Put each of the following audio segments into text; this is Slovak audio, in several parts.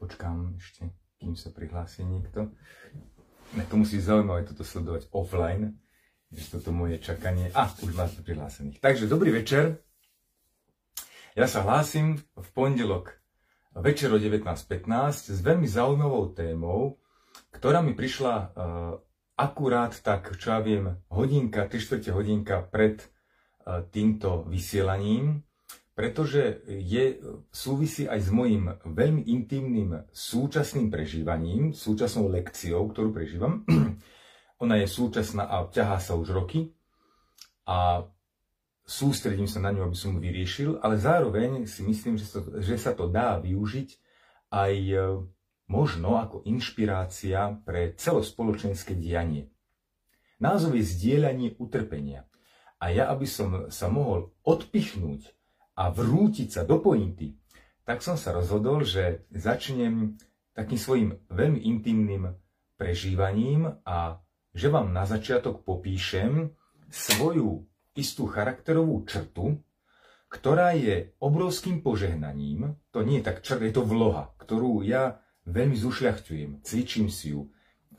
Počkám ešte, kým sa prihlási niekto. To musí zaujímavé toto sledovať offline. Je toto moje čakanie. Už máte prihlásených. Takže dobrý večer. Ja sa hlásim v pondelok večer o 19:15 s veľmi zaujímavou témou, ktorá mi prišla akurát tak, čo ja viem, hodinka, 3/4 hodinka pred týmto vysielaním, pretože súvisí aj s mojím veľmi intimným súčasným prežívaním, súčasnou lekciou, ktorú prežívam. Ona je súčasná a ťahá sa už roky a sústredím sa na ňu, aby som ju vyriešil, ale zároveň si myslím, že sa to dá využiť aj možno ako inšpirácia pre celospoločenské dianie. Názov je zdieľanie utrpenia. A ja, aby som sa mohol odpichnúť a vrútiť sa do pointy, tak som sa rozhodol, že začnem takým svojim veľmi intimným prežívaním a že vám na začiatok popíšem svoju istú charakterovú črtu, ktorá je obrovským požehnaním. To nie je tak črt, je to vloha, ktorú ja veľmi zušľachťujem, cvičím si ju,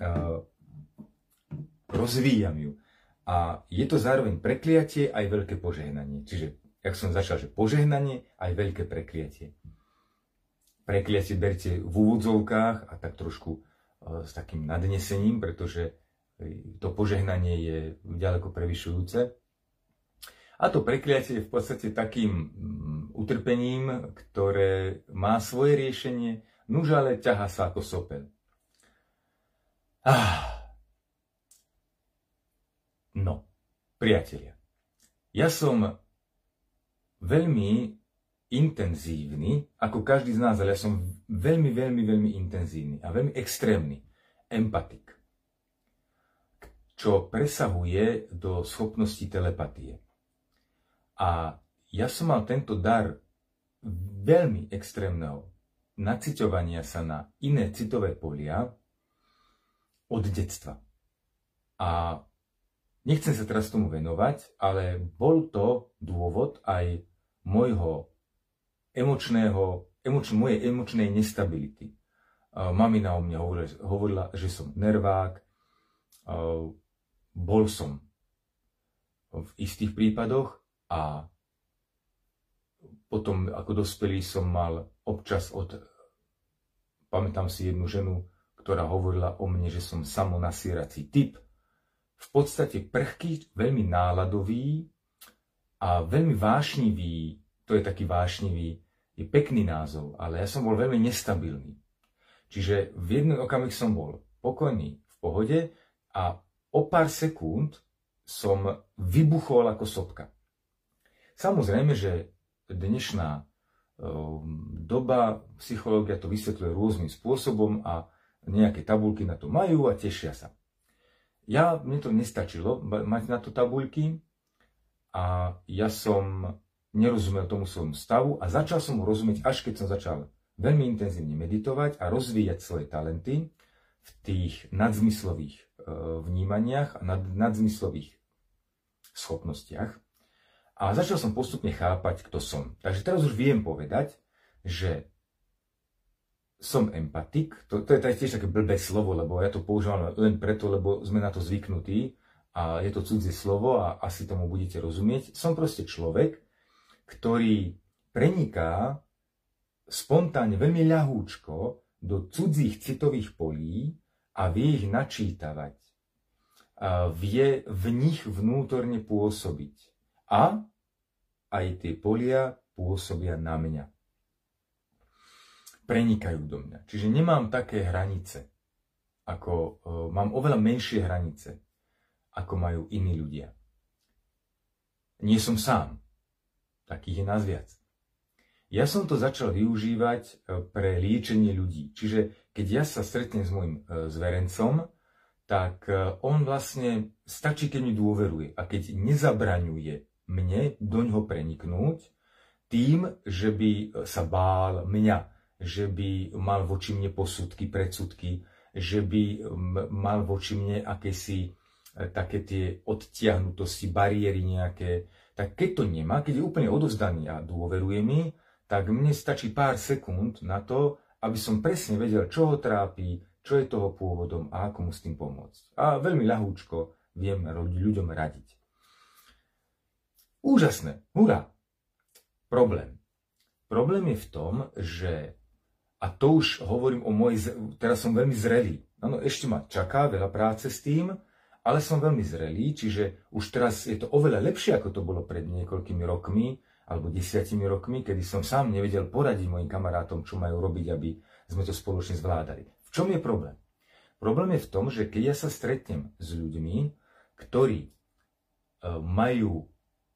rozvíjam ju. A je to zároveň prekliatie aj veľké požehnanie. Čiže, jak som začal, že požehnanie aj veľké prekliatie. Prekliatie berte v úvodzovkách a tak trošku s takým nadnesením, pretože to požehnanie je ďaleko prevyšujúce. A to prekliatie je v podstate takým utrpením, ktoré má svoje riešenie, nuž ale ťahá sa ako sopel. No, priatelia, ja som veľmi intenzívny, ako každý z nás, ale ja som veľmi intenzívny a veľmi extrémny empatik, čo presahuje do schopnosti telepatie. A ja som mal tento dar veľmi extrémneho naciťovania sa na iné citové polia od detstva. A nechcem sa teraz tomu venovať, ale bol to dôvod aj mojej emočnej nestability. Mamina o mne hovorila, že som nervák, bol som v istých prípadoch a potom ako dospelý som mal občas pamätám si jednu ženu, ktorá hovorila o mne, že som samonasierací typ, v podstate prchký, veľmi náladový a veľmi vášnivý, to je taký vášnivý, je pekný názov, ale ja som bol veľmi nestabilný. Čiže v jeden okamih som bol pokojný, v pohode a o pár sekúnd som vybuchol ako sopka. Samozrejme, že dnešná doba, psychológia to vysvetľuje rôznym spôsobom a nejaké tabuľky na to majú a tešia sa. Mne to nestačilo mať na to tabuľky a ja som nerozumel tomu svojmu stavu a začal som ho rozumieť, až keď som začal veľmi intenzívne meditovať a rozvíjať svoje talenty v tých nadzmyslových vnímaniach a nadzmyslových schopnostiach. A začal som postupne chápať, kto som. Takže teraz už viem povedať, že som empatik, to je tiež také blbé slovo, lebo ja to používam len preto, lebo sme na to zvyknutí a je to cudzie slovo a asi tomu budete rozumieť. Som proste človek, ktorý preniká spontánne, veľmi ľahúčko do cudzích citových polí a vie ich načítavať. A vie v nich vnútorne pôsobiť. A aj tie polia pôsobia na mňa. Prenikajú do mňa. Čiže nemám také hranice, mám oveľa menšie hranice, ako majú iní ľudia. Nie som sám. Takých je nás viac. Ja som to začal využívať pre liečenie ľudí. Čiže keď ja sa stretnem s môjim zverencom, tak on vlastne stačí, keď mi dôveruje. A keď nezabraňuje mne doňho preniknúť tým, že by sa bál mňa, že by mal voči mne posudky, predsudky, že by mal voči mne akési také tie odtiahnutosti, bariéry nejaké. Tak keď to nemá, keď je úplne odovzdaný a dôveruje mi, tak mne stačí pár sekúnd na to, aby som presne vedel, čo ho trápi, čo je toho pôvodom a ako mu s tým pomôcť. A veľmi ľahúčko viem ľuďom radiť. Úžasné, hurá! Problém. Problém je v tom, že, a to už hovorím teraz som veľmi zrelý. Áno, ešte ma čaká veľa práce s tým, ale som veľmi zrelý, čiže už teraz je to oveľa lepšie, ako to bolo pred niekoľkými rokmi, alebo 10 rokmi, kedy som sám nevedel poradiť mojim kamarátom, čo majú robiť, aby sme to spoločne zvládali. V čom je problém? Problém je v tom, že keď ja sa stretnem s ľuďmi, ktorí majú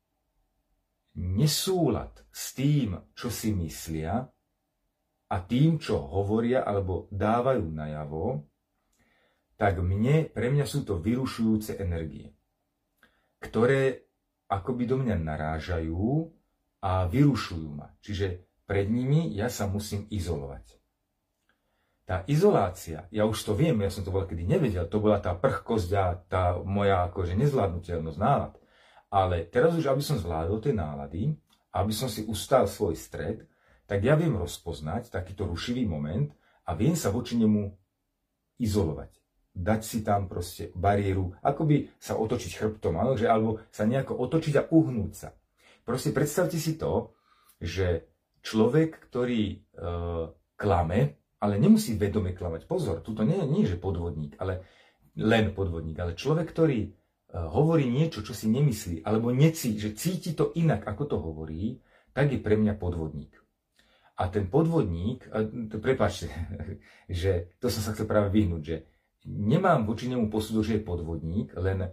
nesúlad s tým, čo si myslia a tým, čo hovoria alebo dávajú najavo, tak pre mňa sú to vyrušujúce energie, ktoré akoby do mňa narážajú a vyrušujú ma. Čiže pred nimi ja sa musím izolovať. Tá izolácia, ja už to viem, ja som to kedy nevedel, to bola tá prchkosť a tá moja akože nezvládnutelnosť nálad. Ale teraz už, aby som zvládol tie nálady, aby som si ustál svoj stred, tak ja viem rozpoznať takýto rušivý moment a viem sa voči nemu izolovať. Dať si tam proste bariéru, akoby sa otočiť chrbtom, alebo sa nejako otočiť a uhnúť sa. Proste predstavte si to, že človek, ktorý klame, ale nemusí vedome klamať. Pozor, tuto nie že podvodník, ale len podvodník, ale človek, ktorý hovorí niečo, čo si nemyslí, alebo že cíti to inak, ako to hovorí, tak je pre mňa podvodník. A ten podvodník, prepáčte, že to som sa chcel práve vyhnúť, že nemám voči nemu posudok, že je podvodník, len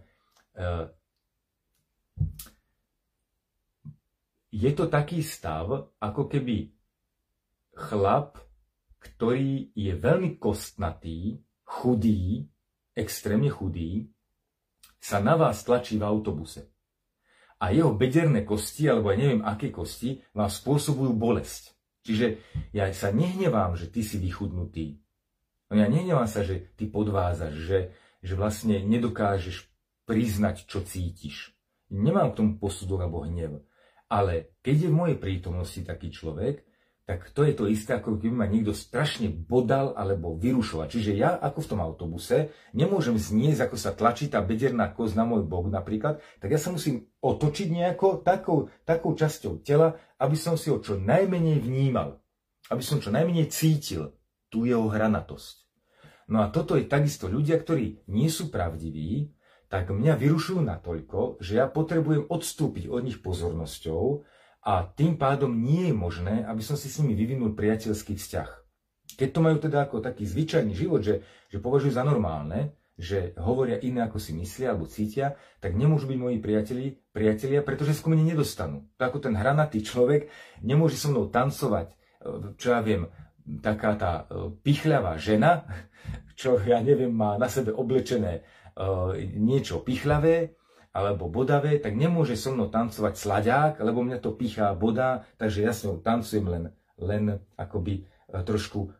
je to taký stav, ako keby chlap, ktorý je veľmi kostnatý, chudý, extrémne chudý, sa na vás tlačí v autobuse. A jeho bederné kosti, alebo ja neviem aké kosti, vám spôsobujú bolesť. Čiže ja sa nehnevám, že ty si vychudnutý. No ja nehnevám sa, že ty podvádzaš, že vlastne nedokážeš priznať, čo cítiš. Nemám k tomu posudok alebo hnev. Ale keď je v mojej prítomnosti taký človek, tak to je to isté, ako keby ma niekto strašne bodal alebo vyrušoval. Čiže ja, ako v tom autobuse, nemôžem zniesť, ako sa tlačí tá bederná kosť na môj bok napríklad, tak ja sa musím otočiť nejako takou časťou tela, aby som si ho čo najmenej vnímal. Aby som čo najmenej cítil tú jeho hranatosť. No a toto je takisto ľudia, ktorí nie sú pravdiví, tak mňa vyrušujú natoľko, že ja potrebujem odstúpiť od nich pozornosťou, a tým pádom nie je možné, aby som si s nimi vyvinul priateľský vzťah. Keď to majú teda ako taký zvyčajný život, že považujú za normálne, že hovoria iné, ako si myslia alebo cítia, tak nemôžu byť moji priatelia, pretože sa ku mne nedostanú. To ako ten hranatý človek nemôže so mnou tancovať, čo ja viem, taká tá pichľavá žena, čo ja neviem, má na sebe oblečené niečo pichľavé, alebo bodavé, tak nemôže so mnou tancovať slaďák, lebo mňa to pichá, bodá, takže ja s ňou tancujem len akoby trošku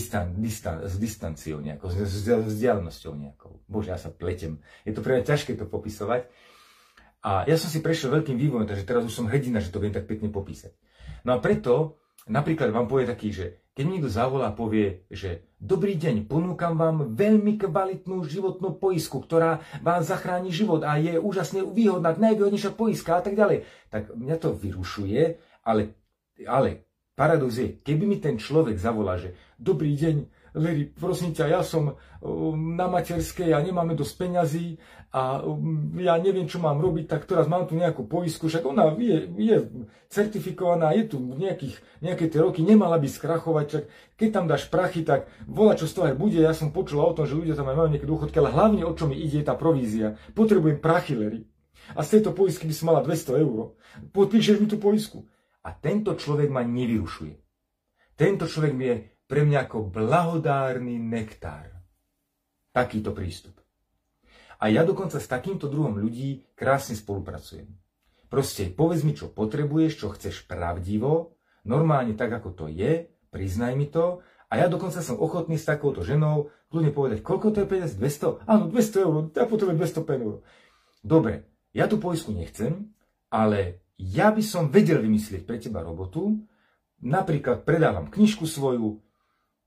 s distanciou nejakou, s vzdialenosťou nejakou. Bože, ja sa pletem. Je to pre mňa ťažké to popisovať. A ja som si prešiel veľkým vývojom, takže teraz už som hrdina, že to viem tak pekne popísať. No a preto napríklad vám povie taký, že keď mi niekto zavolá a povie, že dobrý deň, ponúkam vám veľmi kvalitnú životnú poistku, ktorá vám zachráni život a je úžasne výhodná, najvýhodnejšia poistka a tak ďalej, tak mňa to vyrušuje, ale paradox je, keby mi ten človek zavolá, že dobrý deň, Larry, prosím ťa, ja som na materskej a nemáme dosť peňazí a ja neviem, čo mám robiť, tak teraz mám tu nejakú poistku, však ona je certifikovaná, je tu nejaké tie roky, nemala by skrachovať, však keď tam dáš prachy, tak volá, čo z toho aj bude, ja som počula o tom, že ľudia tam aj majú nejaké dôchodky, ale hlavne o čo mi ide je tá provízia. Potrebujem prachy, Larry. A z tejto poistky by som mala 200 €. Podpíšeš mi tú poistku. A tento človek ma nevyrušuje. Tento človek mi je pre mňa ako blahodárny nektár. Takýto prístup. A ja dokonca s takýmto druhom ľudí krásne spolupracujem. Proste povedz mi, čo potrebuješ, čo chceš pravdivo, normálne tak, ako to je, priznaj mi to. A ja dokonca som ochotný s takouto ženou kľudne povedať, koľko to je peniaz? 200? Áno, 200 €, ja potrebujem 205 €. Dobre, ja tú poistku nechcem, ale ja by som vedel vymyslieť pre teba robotu, napríklad predávam knižku svoju,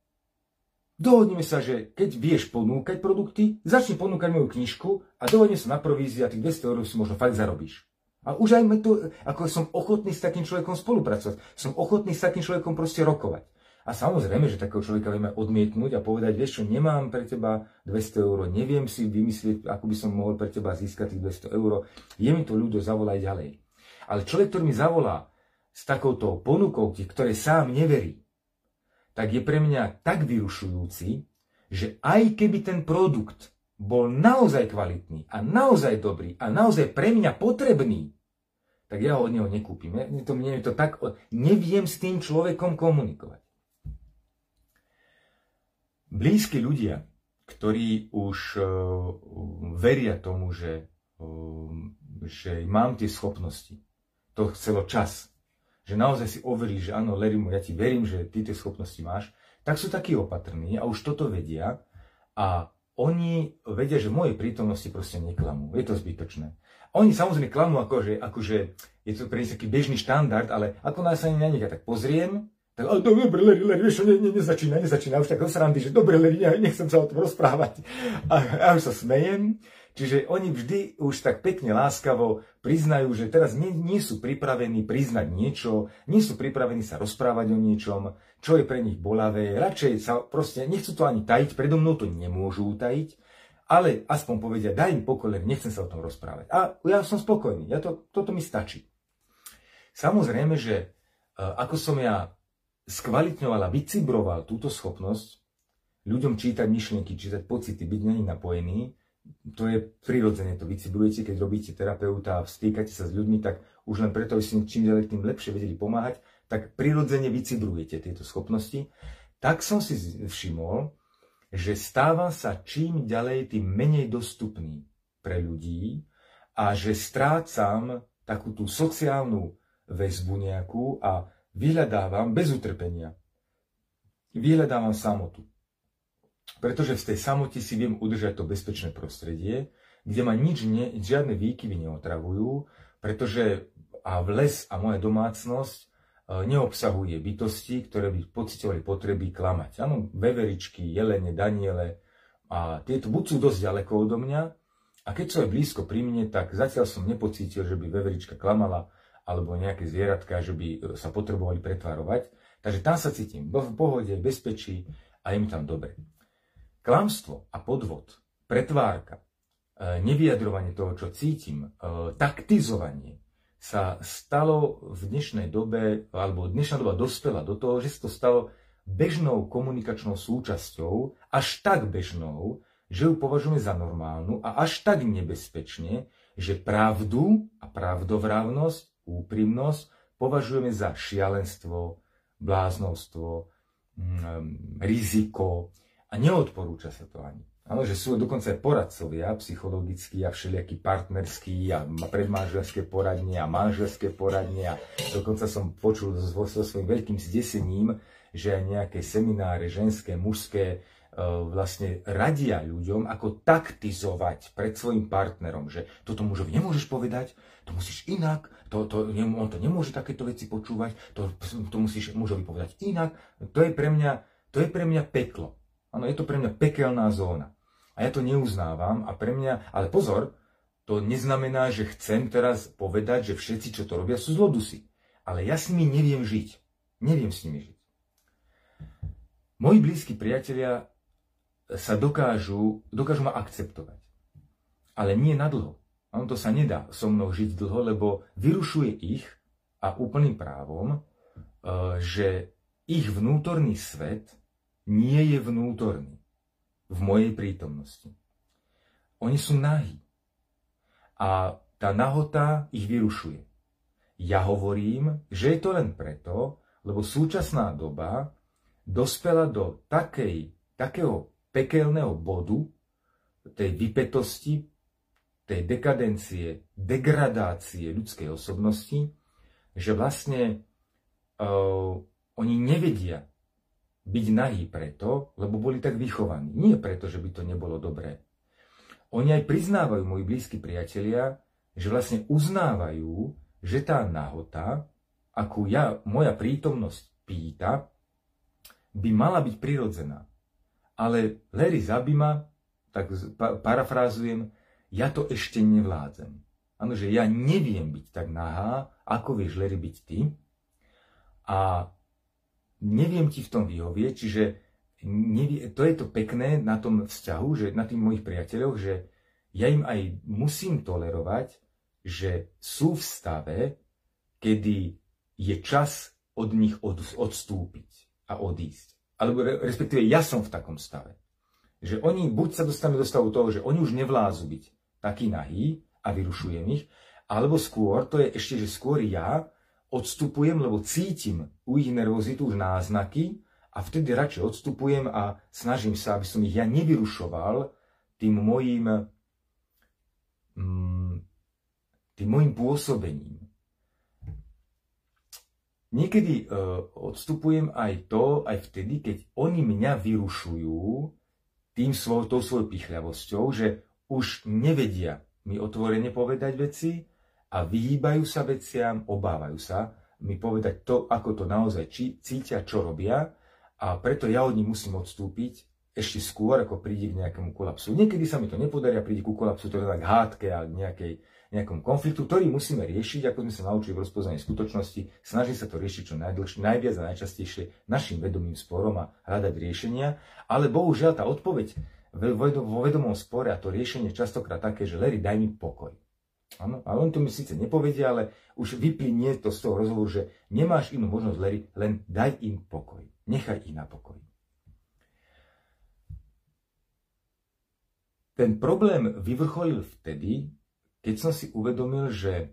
Dohodneme sa, že keď vieš ponúkať produkty, začni ponúkať moju knižku a dohodneme sa na provízii a tých 200 € si možno fakt zarobíš. A už aj to, ako som ochotný s takým človekom spolupracovať, som ochotný s takým človekom proste rokovať. A samozrejme, že takého človeka vieme odmietnúť a povedať, vieš čo, nemám pre teba 200 €, neviem si vymyslieť, ako by som mohol pre teba získať tých 200 €, je mi to ľúto, zavolaj ďalej. Ale človek, ktorý mi zavolá s takouto ponukou, ktoré sám neverí, tak je pre mňa tak vyrušujúci, že aj keby ten produkt bol naozaj kvalitný a naozaj dobrý a naozaj pre mňa potrebný, tak ja ho od neho nekúpim. Mne to tak, neviem s tým človekom komunikovať. Blízki ľudia, ktorí už veria tomu, že mám tie schopnosti, to chcelo čas, že naozaj si overili, že áno, Larrymu, ja ti verím, že ty tie schopnosti máš, tak sú takí opatrní a už toto vedia a oni vedia, že v mojej prítomnosti proste neklamú. Je to zbytočné. Oni samozrejme klamú, akože je to pre nich taký bežný štandard, ale ako nás sa ani na nich tak pozriem, tak, ale dobre, Larry, vieš, nezačína, už tak osrandy, že dobre, Larry, nechcem sa o tom rozprávať. A ja už sa smejem. Čiže oni vždy už tak pekne láskavo priznajú, že teraz nie sú pripravení priznať niečo, nie sú pripravení sa rozprávať o niečom, čo je pre nich bolavé, radšej sa proste, nechcú to ani tajiť, predo mnou to nemôžu utajiť, ale aspoň povedia, daj mi pokoj, nechcem sa o tom rozprávať. A ja som spokojný, toto mi stačí. Samozrejme, že ako som ja skvalitňoval a vycibroval túto schopnosť ľuďom čítať myšlienky, čítať pocity, byť na nich napojený, to je prirodzene, to vycibrujete, keď robíte terapeuta a stýkate sa s ľuďmi, tak už len preto, aby si čím ďalej tým lepšie vedeli pomáhať, tak prirodzene vycibrujete tieto schopnosti. Tak som si všimol, že stávam sa čím ďalej tým menej dostupný pre ľudí a že strácam takú tú sociálnu väzbu nejakú a vyhľadávam bez utrpenia. Vyhľadávam samotu. Pretože v tej samote si viem udržať to bezpečné prostredie, kde ma žiadne výkyvy neotravujú, pretože les a moja domácnosť neobsahuje bytosti, ktoré by pociťovali potreby klamať. Áno, veveričky, jelene, daniele a tieto buď sú dosť ďaleko odo mňa a keď sú aj blízko pri mne, tak zatiaľ som nepocítil, že by veverička klamala alebo nejaké zvieratka, že by sa potrebovali pretvarovať. Takže tam sa cítim v pohode, bezpečí a je mi tam dobre. Klamstvo a podvod, pretvárka, nevyjadrovanie toho, čo cítim, taktizovanie sa stalo v dnešnej dobe, alebo dnešná doba dospela do toho, že sa to stalo bežnou komunikačnou súčasťou, až tak bežnou, že ju považujeme za normálnu a až tak nebezpečne, že pravdu a pravdovravnosť, úprimnosť považujeme za šialenstvo, bláznovstvo, riziko, a neodporúča sa to ani. Áno, že sú dokonca aj poradcovia psychologickí a všelijakí partnerskí a predmanželské poradne a manželské poradne a dokonca som počul so svojím veľkým zdesením, že aj nejaké semináre ženské, mužské vlastne radia ľuďom, ako taktizovať pred svojim partnerom, že toto mužovi nemôžeš povedať, to musíš inak, on to nemôže takéto veci počúvať, to musíš mužovi povedať inak. To je pre mňa peklo. Áno, je to pre mňa pekelná zóna. A ja to neuznávam a pre mňa, ale pozor, to neznamená, že chcem teraz povedať, že všetci, čo to robia, sú zlodusy. Ale ja s nimi neviem žiť. Neviem s nimi žiť. Moji blízki priatelia sa dokážu ma akceptovať. Ale nie nadlho. To sa nedá so mnou žiť dlho, lebo vyrušuje ich a úplným právom, že ich vnútorný svet nie je vnútorný v mojej prítomnosti. Oni sú nahí. A tá nahota ich vyrušuje. Ja hovorím, že je to len preto, lebo súčasná doba dospela do takého pekelného bodu, tej vypetosti, tej dekadencie, degradácie ľudskej osobnosti, že vlastne oni nevedia byť nahý preto, lebo boli tak vychovaní. Nie preto, že by to nebolo dobré. Oni aj priznávajú, moji blízki priatelia, že vlastne uznávajú, že tá nahota, akú moja prítomnosť pýta, by mala byť prirodzená. ale Larry zabí ma, tak parafrázujem, ja to ešte nevládzem. Áno, že ja neviem byť tak nahá, ako vieš, Larry, byť ty. A neviem ti v tom vyhovieť, čiže to je to pekné na tom vzťahu, že na tých mojich priateľoch, že ja im aj musím tolerovať, že sú v stave, kedy je čas od nich odstúpiť a odísť. Alebo respektíve ja som v takom stave. Že oni buď sa dostanú do stavu toho, že oni už nevládzu byť takí nahý a vyrušujem ich, alebo skôr, to je ešte, že skôr ja odstupujem, lebo cítim u ich nervozitu už náznaky a vtedy radšej odstupujem a snažím sa, aby som ich ja nevyrušoval tým mojím pôsobením. Niekedy odstupujem aj vtedy, keď oni mňa vyrušujú tou svojou pichľavosťou, že už nevedia mi otvorene povedať veci a vyhýbajú sa veciam, obávajú sa mi povedať to, ako to naozaj cítia, čo robia, a preto ja od nich musím odstúpiť ešte skôr, ako príde k nejakému kolapsu. Niekedy sa mi to nepodarí a príde ku kolapsu, to je tak hádke a nejakom konfliktu, ktorý musíme riešiť, ako sme sa naučili v rozpoznaní skutočnosti, snaží sa to riešiť čo najviac a najčastejšie našim vedomým sporom a hľadať riešenia, ale bohužiaľ tá odpoveď vo vedomom spore a to riešenie je častokrát také, že Larry, daj mi pokoj. Áno, ale oni to mi síce nepovedia, ale už vyplynie to z toho rozhovoru, že nemáš inú možnosť, Larry, len daj im pokoj. Nechaj ich na pokoji. Ten problém vyvrcholil vtedy, keď som si uvedomil, že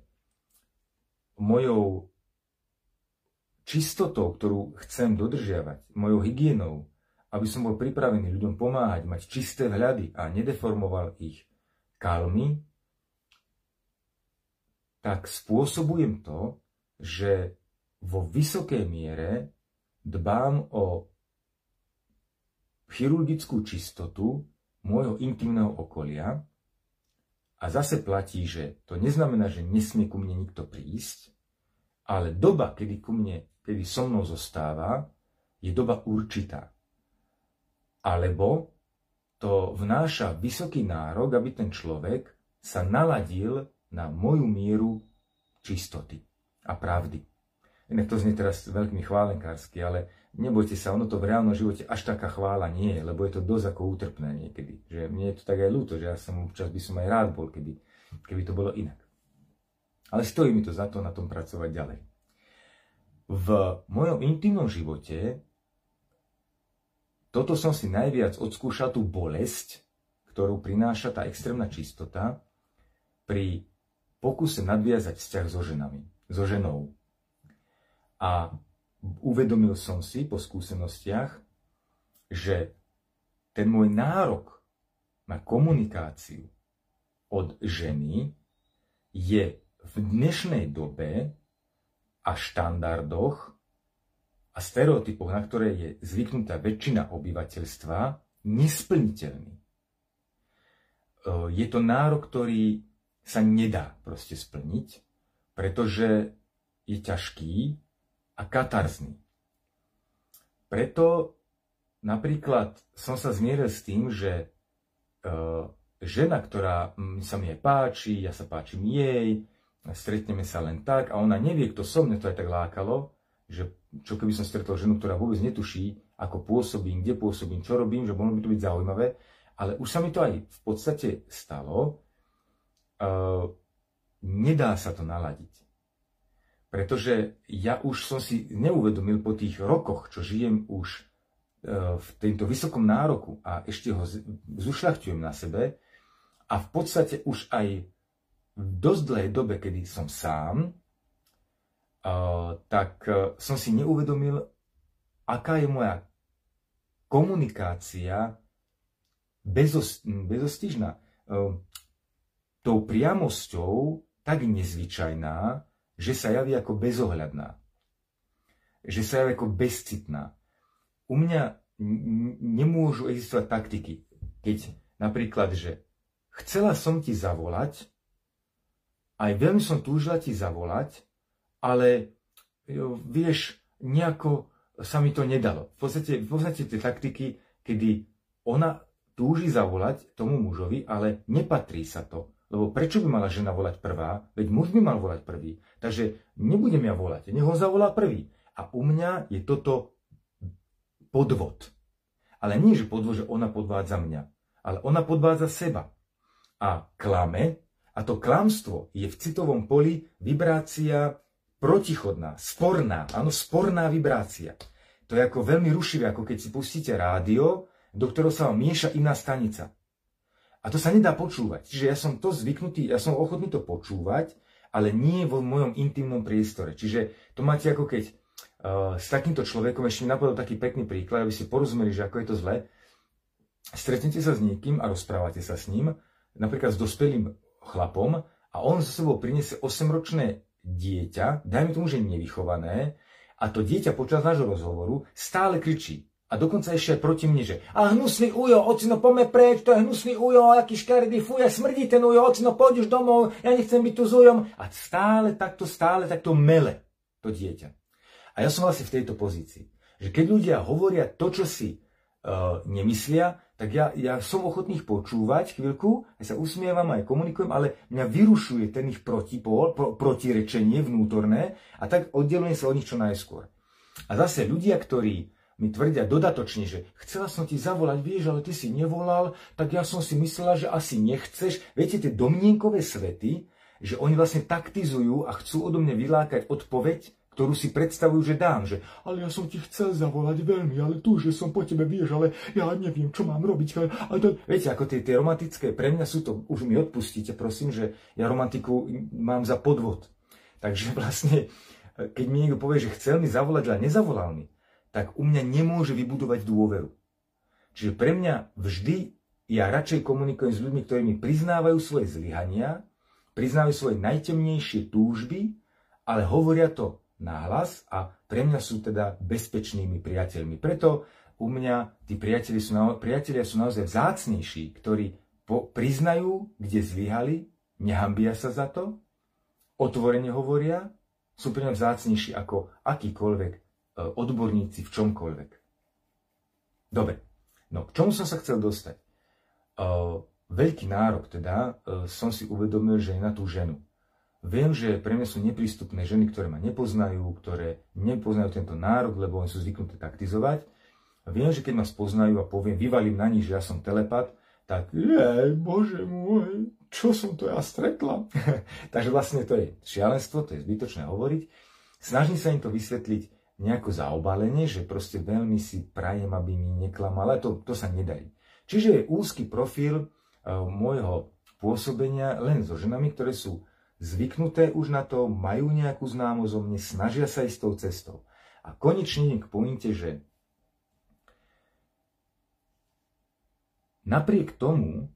mojou čistotou, ktorú chcem dodržiavať, mojou hygienou, aby som bol pripravený ľuďom pomáhať, mať čisté vhľady a nedeformoval ich kalmy, tak spôsobujem to, že vo vysokej miere dbám o chirurgickú čistotu môjho intimného okolia a zase platí, že to neznamená, že nesmie ku mne nikto prísť, ale doba, kedy so mnou zostáva, je doba určitá. Alebo to vnáša vysoký nárok, aby ten človek sa naladil na moju mieru čistoty a pravdy. Inak to znie teraz veľmi chválenkársky, ale nebojte sa, ono to v reálnom živote až taká chvála nie je, lebo je to dosť ako útrpné niekedy. Že mne je to tak aj ľúto, že ja som občas by som aj rád bol, keby to bolo inak. Ale stojí mi to za to na tom pracovať ďalej. V mojom intimnom živote toto som si najviac odskúšal tú bolesť, ktorú prináša tá extrémna čistota pri pokuse nadviazať vzťah so ženou. A uvedomil som si po skúsenostiach, že ten môj nárok na komunikáciu od ženy je v dnešnej dobe a štandardoch a stereotypoch, na ktoré je zvyknutá väčšina obyvateľstva, nesplniteľný. Je to nárok, ktorý sa nedá proste splniť, pretože je ťažký a katarzný. Preto napríklad som sa zmieril s tým, že žena, ktorá sa mi aj páči, ja sa páčim jej, stretneme sa len tak a ona nevie, kto som, mňa to aj tak lákalo, že čo keby som stretol ženu, ktorá vôbec netuší, ako pôsobím, kde pôsobím, čo robím, že mohlo by to byť zaujímavé, ale už sa mi to aj v podstate stalo, nedá sa to naladiť. Pretože ja už som si neuvedomil po tých rokoch, čo žijem už v tejto vysokom nároku a ešte ho zušľachťujem na sebe a v podstate už aj v dosť dlhej dobe, kedy som sám, tak som si neuvedomil, aká je moja komunikácia bezostižná. Tou priamosťou tak nezvyčajná, že sa javí ako bezohľadná, že sa javí ako bezcitná. U mňa nemôžu existovať taktiky, keď napríklad, že chcela som ti zavolať, aj veľmi som túžila ti zavolať, ale vieš, nejako sa mi to nedalo. V podstate tie taktiky, kedy ona túži zavolať tomu mužovi, ale nepatrí sa to. Lebo prečo by mala žena volať prvá? Veď muž by mal volať prvý. Takže nebudem ja volať, nech ho zavolá prvý. A u mňa je toto podvod. Ale nie, že podvod, že ona podvádza mňa, ale ona podvádza seba. A klame, a to klamstvo je v citovom poli vibrácia protichodná, sporná, áno, sporná vibrácia. To je ako veľmi rušivé, ako keď si pustíte rádio, do ktorého sa vám mieša iná stanica. A to sa nedá počúvať. Čiže ja som to zvyknutý, ja som ochotný to počúvať, ale nie vo mojom intimnom priestore. Čiže to máte ako keď s takýmto človekom, ešte mi napadol taký pekný príklad, aby ste porozumeli, že ako je to zle. Stretnete sa s niekým a rozprávate sa s ním, napríklad s dospelým chlapom, a on so sebou priniesie 8-ročné dieťa, dajme tomu, že nevychované, a to dieťa počas nášho rozhovoru stále kričí. A dokonca ešte aj proti mne, že a hnusný ujo, ocino, poďme preč, to je hnusný ujo, aký škaredý, fuj, smrdí ten ujo, ocino, poď už domov, ja nechcem byť tu s ujom. A stále takto mele to dieťa. A ja som vlastne v tejto pozícii, že keď ľudia hovoria to, čo si nemyslia, tak ja som ochotný ich počúvať chvíľku, ja sa usmievam aj komunikujem, ale mňa vyrušuje ten ich protipól, protirečenie vnútorné, a tak oddelujem sa od nich čo najskôr. A zase ľudia, ktorí mi tvrdia dodatočne, že chcela som ti zavolať, vieš, ale ty si nevolal, tak ja som si myslela, že asi nechceš. Viete, tie domnienkové svety, že oni vlastne taktizujú a chcú odo mňa vylákať odpoveď, ktorú si predstavujú, že dám, že ale ja som ti chcel zavolať veľmi, ale tu, že som po tebe, vieš, ale ja neviem, čo mám robiť. Ale to... Viete, ako tie romantické, pre mňa sú to, už mi odpustíte, prosím, že ja romantiku mám za podvod. Takže vlastne, keď mi niekto povie, že chcel mi zavolať, ale nezavolal mi, tak u mňa nemôže vybudovať dôveru. Čiže pre mňa vždy ja radšej komunikujem s ľuďmi, ktorí mi priznávajú svoje zlyhania, priznávajú svoje najtemnejšie túžby, ale hovoria to nahlas a pre mňa sú teda bezpečnými priateľmi. Preto u mňa tí priatelia sú naozaj vzácnejší, ktorí priznajú, kde zlyhali, nehambia sa za to, otvorene hovoria, sú pre mňa vzácnejší ako akýkoľvek odborníci v čomkoľvek. Dobre, no k čomu som sa chcel dostať? Veľký nárok teda som si uvedomil, že je na tú ženu. Viem, že pre mňa sú neprístupné ženy, ktoré ma nepoznajú, ktoré nepoznajú tento nárok, lebo oni sú zvyknuté taktizovať. Viem, že keď ma spoznajú a poviem, vyvalím na nich, že ja som telepat, tak bože môj, čo som to ja stretla? Takže vlastne to je šialenstvo, to je zbytočné hovoriť. Snažím sa im to vysvetliť nejako zaobalenie, že proste veľmi si prajem, aby mi neklamal, ale to sa nedarí. Čiže je úzky profil môjho pôsobenia len so ženami, ktoré sú zvyknuté už na to, majú nejakú známosť o mne, snažia sa ísť tou cestou. A konečne k pointe, že napriek tomu,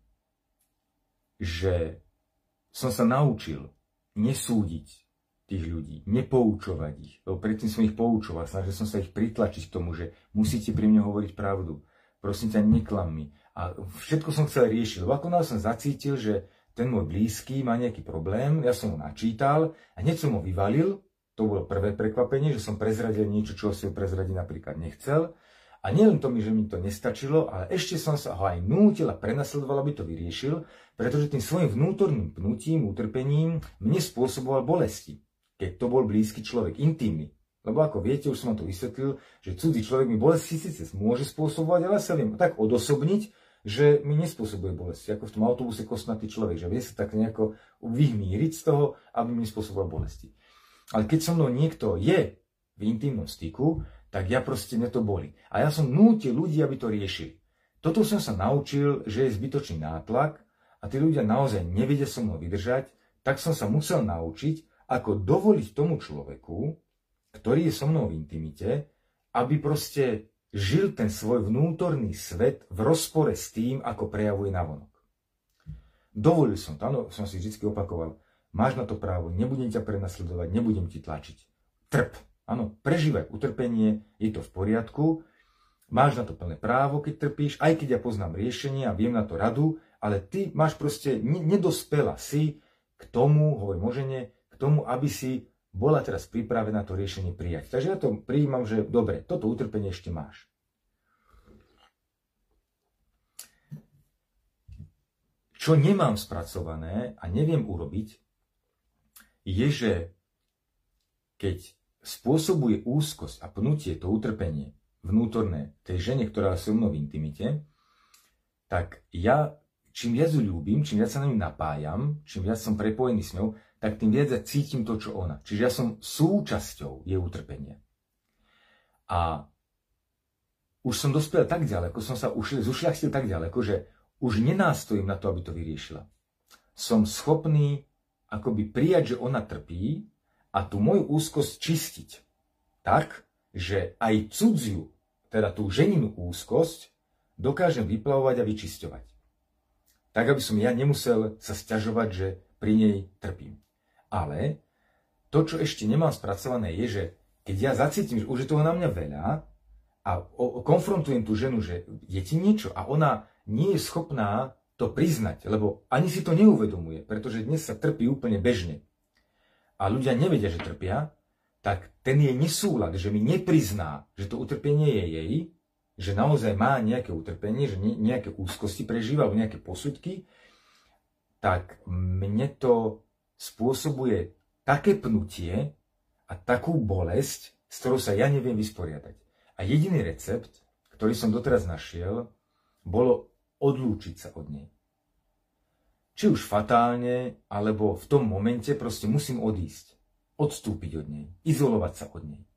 že som sa naučil nesúdiť tých ľudí, nepoučovať ich. Lebo predtým som ich poučoval, snažil som sa ich pritlačiť k tomu, že musíte pri mne hovoriť pravdu. Prosím ťa, neklam mi. A všetko som chcel riešiť. Lebo ako som zacítil, že ten môj blízky má nejaký problém, ja som ho načítal a hneď som ho vyvalil. To bolo prvé prekvapenie, že som prezradil niečo, čo si ho prezradiť napríklad nechcel. A nielen to, že mi to nestačilo, ale ešte som sa ho aj nútil a prenasledoval, aby to vyriešil, pretože tým svojim vnútorným pnutím, utrpením mne spôsoboval bolesti. Keď to bol blízky človek, intimný. Lebo ako viete, už som vám to vysvetlil, že cudzí človek mi bolesti síce môže spôsobovať, ale sa viem tak odosobniť, že mi nespôsobuje bolesti. Ako v tom autobuse kostnatý človek, že vie sa tak nejako vyhmíriť z toho, aby mi nespôsoboval bolesti. Ale keď so mnou niekto je v intimnom styku, tak ja proste mňa to boli. A ja som nútil ľudí, aby to riešili. Toto som sa naučil, že je zbytočný nátlak a tí ľudia naozaj nevedia so mnou vydržať, tak som sa musel naučiť, ako dovoliť tomu človeku, ktorý je so mnou v intimite, aby proste žil ten svoj vnútorný svet v rozpore s tým, ako prejavuje navonok. Dovolil som to, áno, som si vždy opakoval, máš na to právo, nebudem ťa prenasledovať, nebudem ti tlačiť. Trp, áno, prežívaj utrpenie, je to v poriadku, máš na to plné právo, keď trpíš, aj keď ja poznám riešenie a viem na to radu, ale ty máš proste, nedospela si k tomu, hovorím o žene, tomu, aby si bola teraz pripravená to riešenie prijať. Takže ja to prijímam, že dobre, toto utrpenie ešte máš. Čo nemám spracované a neviem urobiť, je, že keď spôsobuje úzkosť a pnutie, to utrpenie vnútorné tej žene, ktorá je so mnou v intimite, tak ja čím viac ju ľúbim, čím viac sa na ňu napájam, čím viac som prepojený s ňou, tak tým viac ja cítim to, čo ona. Čiže ja som súčasťou jej utrpenia. A už som dospel tak ďaleko, som sa zušľachtil tak ďaleko, že už nenástojím na to, aby to vyriešila. Som schopný akoby prijať, že ona trpí a tú moju úzkosť čistiť tak, že aj cudziu, teda tú ženinu úzkosť, dokážem vyplavovať a vyčisťovať. Tak, aby som ja nemusel sa sťažovať, že pri nej trpím. Ale to, čo ešte nemám spracované, je, že keď ja zacítim, že už je toho na mňa veľa a konfrontujem tú ženu, že je ti niečo a ona nie je schopná to priznať, lebo ani si to neuvedomuje, pretože dnes sa trpí úplne bežne. A ľudia nevedia, že trpia, tak ten jej nesúlad, že mi neprizná, že to utrpenie je jej, že naozaj má nejaké utrpenie, že nejaké úzkosti prežíva, alebo nejaké posudky, tak mne to spôsobuje také pnutie a takú bolesť, s ktorou sa ja neviem vysporiadať. A jediný recept, ktorý som doteraz našiel, bolo odlúčiť sa od nej. Či už fatálne, alebo v tom momente proste musím odísť. Odstúpiť od nej. Izolovať sa od nej.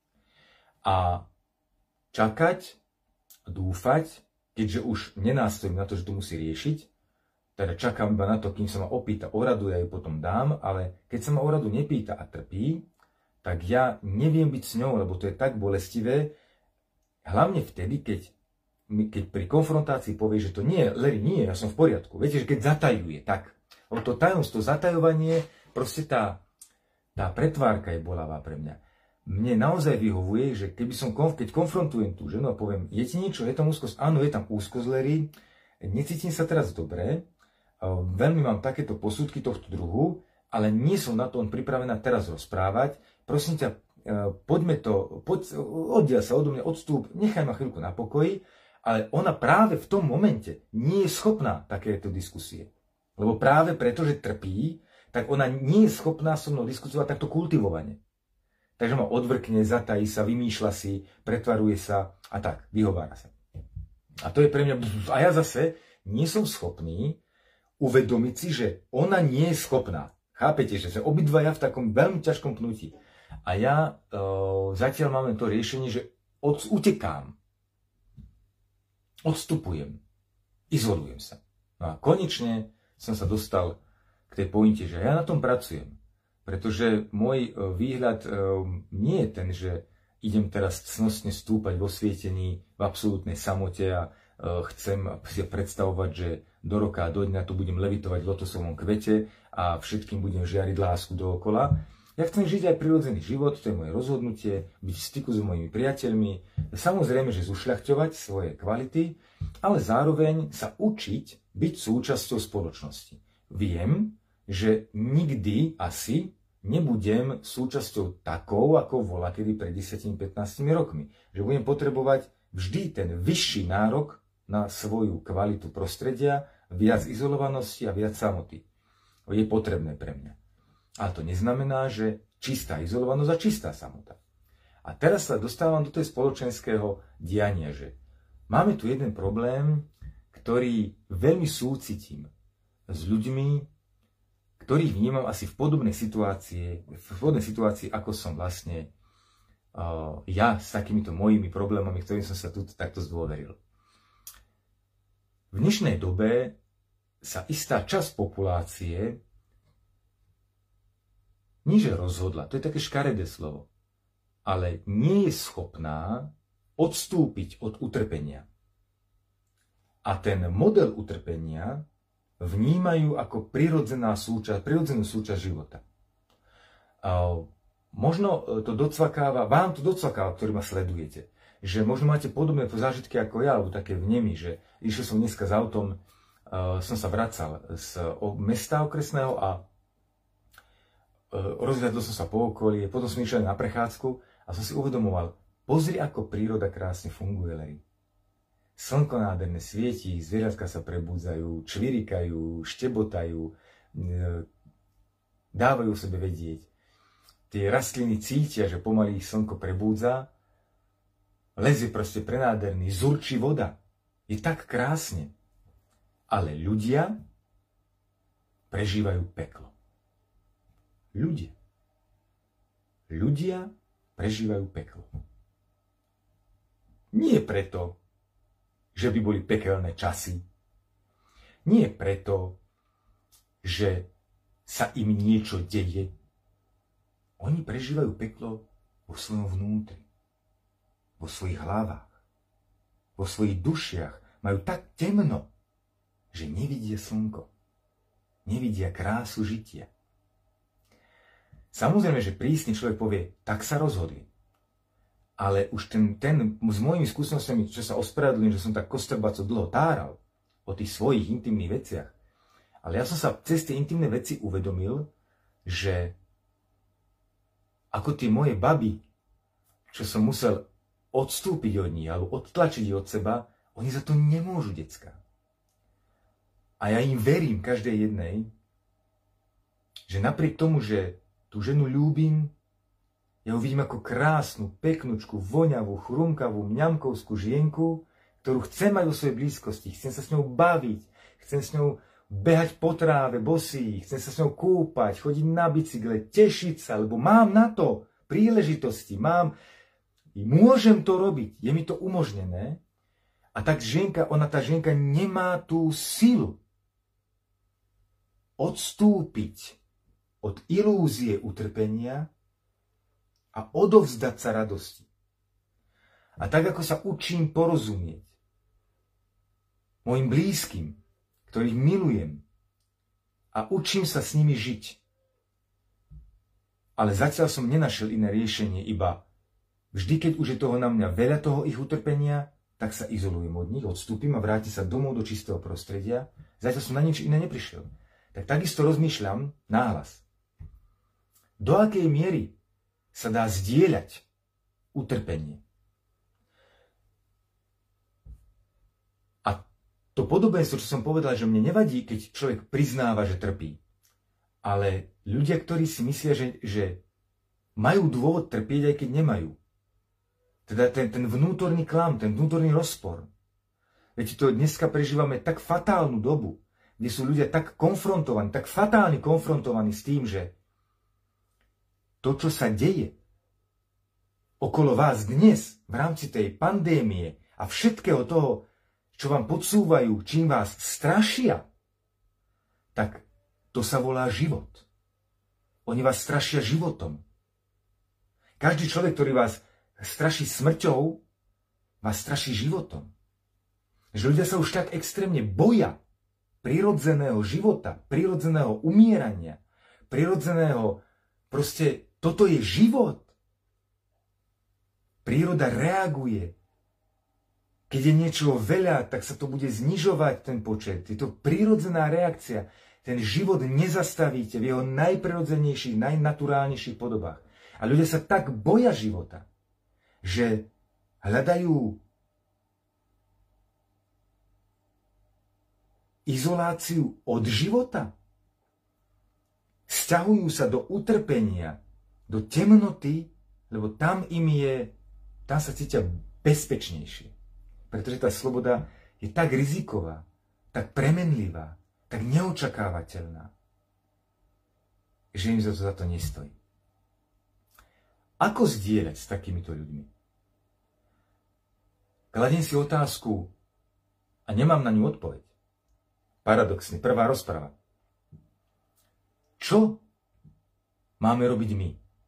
A čakať, dúfať, keďže už nenástojím na to, že to musí riešiť, teda čakám iba na to, kým sa ma opýta o radu, ja ju potom dám, ale keď sa ma o radu nepýta a trpí, tak ja neviem byť s ňou, lebo to je tak bolestivé, hlavne vtedy, keď pri konfrontácii povie, že to nie, Larry, nie, ja som v poriadku. Viete, že keď zatajuje, tak. Lebo to tajomstvo, zatajovanie, proste tá pretvárka je bolavá pre mňa. Mne naozaj vyhovuje, že keď konfrontujem tú ženu a poviem, je ti niečo, je tam úzkosť? Áno, je tam úzkosť, Larry, necítim sa teraz dobre, veľmi mám takéto posudky tohto druhu, ale nie som na to pripravená teraz rozprávať. Prosím ťa, oddiaľ sa odo mňa, odstúp, nechaj ma chvíľku na pokoji. Ale ona práve v tom momente nie je schopná takéto diskusie. Lebo práve preto, že trpí, tak ona nie je schopná so mnou diskutovať takto kultivovane. Takže ma odvrkne, zatají sa, vymýšľa si, pretvaruje sa a tak, vyhovára sa. A to je pre mňa... A ja zase nie som schopný uvedomiť si, že ona nie je schopná. Chápete, že sme obidvaja v takom veľmi ťažkom pnutí. A ja zatiaľ máme to riešenie, že utekám. Odstupujem, izolujem sa. No a konečne som sa dostal k tej pointe, že ja na tom pracujem. Pretože môj výhľad nie je ten, že idem teraz cnostne stúpať vo svietení, v absolútnej samote a chcem si predstavovať, že do roka a do dňa tu budem levitovať v lotosovom kvete a všetkým budem žiariť lásku dookola. Ja chcem žiť aj prirodzený život, to je moje rozhodnutie, byť v styku s mojimi priateľmi, samozrejme, že zušľachťovať svoje kvality, ale zároveň sa učiť byť súčasťou spoločnosti. Viem, že nikdy asi nebudem súčasťou takou, ako bola kedy pred 10-15 rokmi. Že budem potrebovať vždy ten vyšší nárok na svoju kvalitu prostredia, viac izolovanosti a viac samoty. Je potrebné pre mňa. Ale to neznamená, že čistá izolovanosť a čistá samota. A teraz sa dostávam do tej spoločenského diania, že máme tu jeden problém, ktorý veľmi súcitím s ľuďmi, ktorých vnímam asi v podobnej situácii, ako som vlastne ja s takýmito mojimi problémami, ktorým som sa tu takto zdôveril. V dnešnej dobe sa istá časť populácie niže rozhodla, to je také škaredé slovo, ale nie je schopná odstúpiť od utrpenia. A ten model utrpenia vnímajú ako prirodzenú súčasť života. Možno to docvakáva, vám to docvakáva, ktorý ma sledujete, že možno máte podobné zážitky ako ja, alebo také vnemy, že išiel som dneska s autom, som sa vracal z mesta okresného a rozhľadol som sa po okolí, potom som išiel na prechádzku a som si uvedomoval, pozri, ako príroda krásne funguje, Larry. slnko nádherné svieti, zvieratka sa prebudzajú, čvirikajú, štebotajú, dávajú o sebe vedieť. Tie rastliny cítia, že pomaly ich slnko prebúdza, les je proste prenádherný, zurčí voda. Je tak krásne. Ale ľudia prežívajú peklo. Ľudia prežívajú peklo. Nie preto, že by boli pekelné časy. Nie preto, že sa im niečo deje. Oni prežívajú peklo vo svojom vnútri, vo svojich hlavách, vo svojich dušiach. Majú tak temno, že nevidia slnko, nevidia krásu žitia. Samozrejme, že prísny človek povie, tak sa rozhodli. Ale už ten s mojimi skúsenostiami, čo sa ospravedlňujem, že som tak kostrbaco dlho táral o tých svojich intimných veciach, ale ja som sa cez tie intimné veci uvedomil, že ako tie moje baby, čo som musel odstúpiť od nich, alebo odtlačiť od seba, oni za to nemôžu, decká. A ja im verím, každej jednej, že napriek tomu, že tú ženu ľúbim, ja ju vidím ako krásnu, peknúčku, voňavú, chrumkavú, mňamkovskú žienku, ktorú chcem mať vo svojej blízkosti. Chcem sa s ňou baviť, chcem s ňou behať po tráve, bosý, chcem sa s ňou kúpať, chodiť na bicykle, tešiť sa, lebo mám na to príležitosti, môžem to robiť, je mi to umožnené. A tak tá žienka nemá tú silu odstúpiť od ilúzie utrpenia a odovzdať sa radosti. A tak, ako sa učím porozumieť mojim blízkym, ktorých milujem a učím sa s nimi žiť. Ale zatiaľ som nenašiel iné riešenie, iba vždy, keď už je toho na mňa veľa toho ich utrpenia, tak sa izolujem od nich, odstúpim a vrátim sa domov do čistého prostredia. Zatiaľ som na nič iné neprišiel. Tak takisto rozmýšľam náhlas. Do akej miery sa dá zdieľať utrpenie? A to podobenstvo, čo som povedal, že mne nevadí, keď človek priznáva, že trpí. Ale ľudia, ktorí si myslia, že majú dôvod trpieť, aj keď nemajú. Teda ten vnútorný klam, ten vnútorný rozpor. Veď to dneska prežívame tak fatálnu dobu, kde sú ľudia tak konfrontovaní, tak fatálne konfrontovaní s tým, že to, čo sa deje okolo vás dnes v rámci tej pandémie a všetkého toho, čo vám podsúvajú, čím vás strašia, tak to sa volá život. Oni vás strašia životom. Každý človek, ktorý vás straší smrťou, vás straší životom. Že ľudia sa už tak extrémne boja prirodzeného života, prirodzeného umierania, prirodzeného, proste toto je život. Príroda reaguje. Keď je niečo veľa, tak sa to bude znižovať ten počet. Je to prirodzená reakcia. Ten život nezastavíte v jeho najprirodzenejších, najnaturálnejších podobách. A ľudia sa tak boja života, že hľadajú izoláciu od života. Sťahujú sa do utrpenia, do temnoty, lebo tam sa cítia bezpečnejšie. Pretože tá sloboda je tak riziková, tak premenlivá, tak neočakávateľná, že im za to nestojí. Ako zdieľať s takýmito ľuďmi? Kladiem si otázku a nemám na ňu odpoveď. Paradoxne, prvá rozprava. Čo máme robiť my,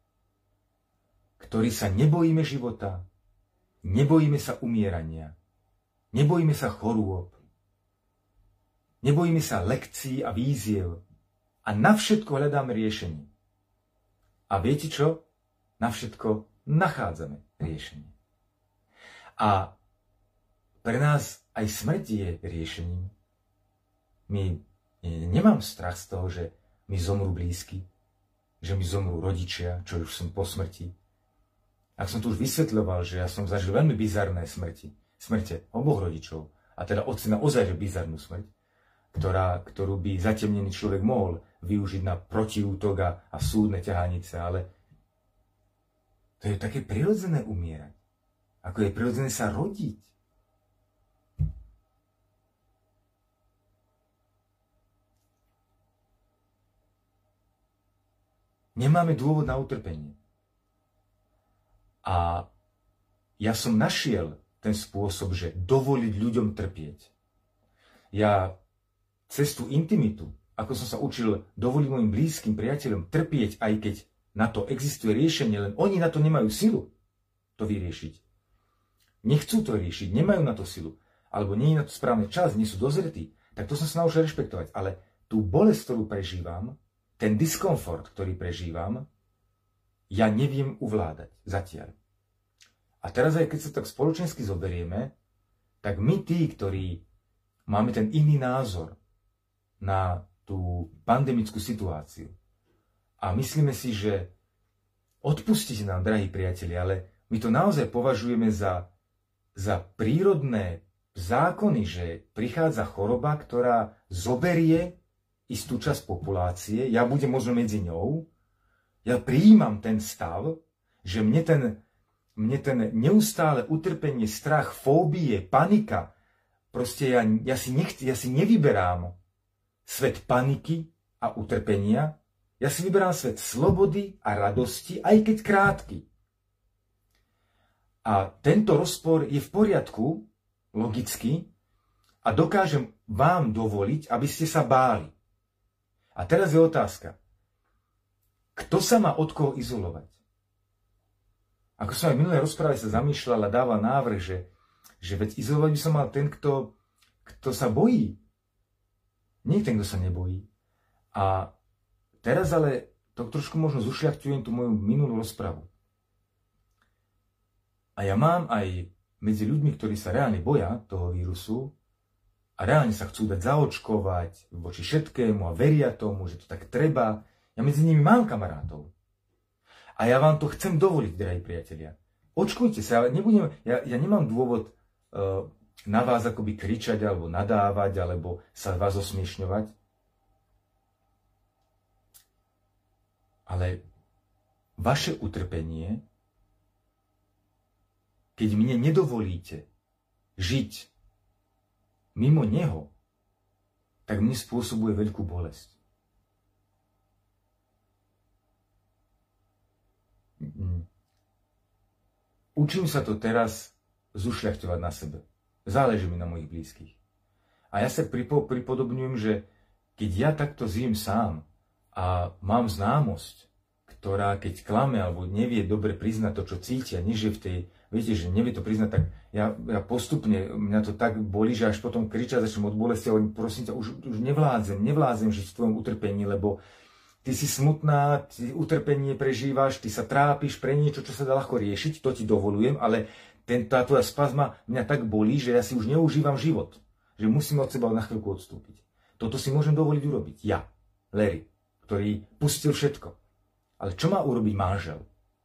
ktorí sa nebojíme života, nebojíme sa umierania, nebojíme sa chorôb, nebojíme sa lekcií a víziev a na všetko hľadáme riešenie. A viete čo? Na všetko nachádzame riešenie. A pre nás aj smrť je riešením. Nemám strach z toho, že mi zomrú blízky, že mi zomrú rodičia, čo už som po smrti. Ak som tu už vysvetľoval, že ja som zažil veľmi bizarné smrti. smrte oboch rodičov. A teda otca ozaj bizarnú smrť, ktorú by zatemnený človek mohol využiť na protiútok a súdne ťahanice, ale to je také prirodzené umierať. Ako je prirodzené sa rodiť. Nemáme dôvod na utrpenie. A ja som našiel ten spôsob, že dovoliť ľuďom trpieť. Ja cez tú intimitu, ako som sa učil dovoliť mojim blízkym priateľom trpieť, aj keď na to existuje riešenie, len oni na to nemajú silu to vyriešiť. Nechcú to riešiť, nemajú na to silu, alebo nie je na to správny čas, nie sú dozretí, tak to som sa naučil rešpektovať. Ale tú bolesť, ktorú prežívam, ten diskomfort, ktorý prežívam, ja neviem uvládať zatiaľ. A teraz aj keď sa tak spoločensky zoberieme, tak my tí, ktorí máme ten iný názor na tú pandemickú situáciu a myslíme si, že odpustite nám, drahí priatelia, ale my to naozaj považujeme za prírodné zákony, že prichádza choroba, ktorá zoberie istú časť populácie, ja budem možno medzi ňou, ja prijímam ten stav, že mne ten neustále utrpenie, strach, fóbie, panika, proste ja si nevyberám svet paniky a utrpenia, ja si vyberám svet slobody a radosti, aj keď krátky. A tento rozpor je v poriadku, logicky, a dokážem vám dovoliť, aby ste sa báli. A teraz je otázka. Kto sa má od koho izolovať? Ako som aj v minulej rozprave sa zamýšľal a dával návrh, že veď izolovať by som mal ten, kto sa bojí. Nie ten, kto sa nebojí. A teraz ale to trošku možno zušľachťujem tú moju minulú rozpravu. A ja mám aj medzi ľuďmi, ktorí sa reálne boja toho vírusu, a reálne sa chcú dať zaočkovať voči všetkému a veria tomu, že to tak treba. Ja medzi nimi mám kamarátov. A ja vám to chcem dovoliť, drahí priatelia. Očkujte sa, ja nemám dôvod na vás akoby kričať, alebo nadávať, alebo sa vás osmiešňovať. Ale vaše utrpenie, keď mne nedovolíte žiť mimo neho, tak mne spôsobuje veľkú bolesť. Učím sa to teraz zušľachťovať na sebe. Záleží mi na mojich blízkych. A ja sa pripodobňujem, že keď ja takto žijem sám a mám známosť, ktorá keď klame alebo nevie dobre priznať to, čo cítia, než je v tej, viete, že nevie to priznať, tak ja postupne, mňa to tak bolí, že až potom kričať začnem od bolesti, ale prosím ťa, už nevládzem žiť v tvojom utrpení, lebo ty si smutná, ty utrpenie prežívaš, ty sa trápiš pre niečo, čo sa dá ľahko riešiť, to ti dovolujem, ale tá tvoja spazma mňa tak bolí, že ja si už neužívam život. Že musím od seba na chvíľku odstúpiť. Toto si môžem dovoliť urobiť. Ja, Larry, ktorý pustil všetko. Ale čo má urobiť manžel?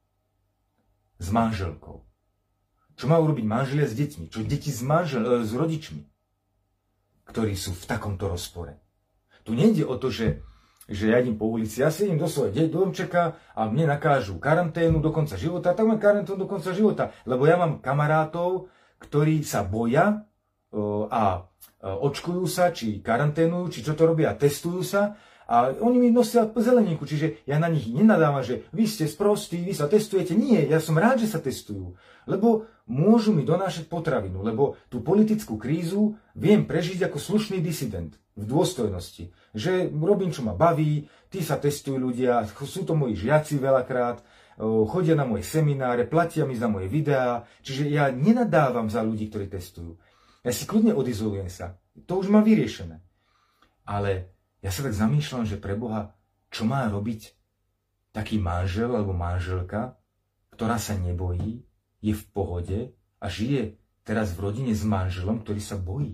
S manželkou. Čo má urobiť manželia s deťmi? Čo deti s rodičmi, ktorí sú v takomto rozpore? Tu nejde o to, že ja idem po ulici, ja si idem do svojho domčeka a mne nakážu karanténu do konca života, tak mám karanténu do konca života. Lebo ja mám kamarátov, ktorí sa boja a očkujú sa, či karanténujú, či čo to robia, testujú sa a oni mi nosia zeleníku. Čiže ja na nich nenadávam, že vy ste sprostí, vy sa testujete. Nie, ja som rád, že sa testujú. Lebo môžu mi donášať potravinu, lebo tú politickú krízu viem prežiť ako slušný disident v dôstojnosti. Že robím, čo ma baví, tí sa testujú ľudia, sú to moji žiaci veľakrát, chodia na moje semináre, platia mi za moje videá, čiže ja nenadávam za ľudí, ktorí testujú. Ja si kľudne odizolujem sa, to už mám vyriešené. Ale ja sa tak zamýšľam, že pre Boha, čo má robiť taký manžel alebo manželka, ktorá sa nebojí, je v pohode a žije teraz v rodine s manželom, ktorý sa bojí.